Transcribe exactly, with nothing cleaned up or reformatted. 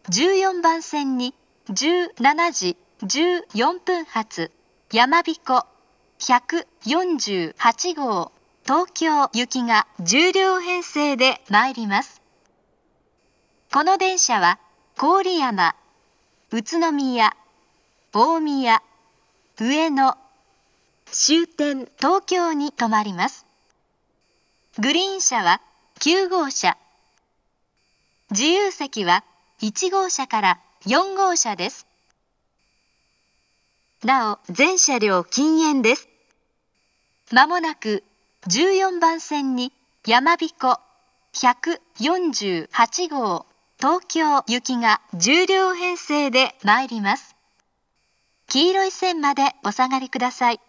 じゅうよんばんせんにじゅうしちじじゅうよんぷん発やまびこひゃくよんじゅうはちごう東京行きがじゅうりょう編成で参ります。この電車は郡山、宇都宮、大宮、上野、終点東京に停まります。グリーン車はきゅうごうしゃ、自由席はいちごうしゃからよんごうしゃです。なお、全車両禁煙です。まもなくじゅうよんばんせんにやまびこひゃくよんじゅうはちごう東京行きがじゅうりょう編成で参ります。黄色い線までお下がりください。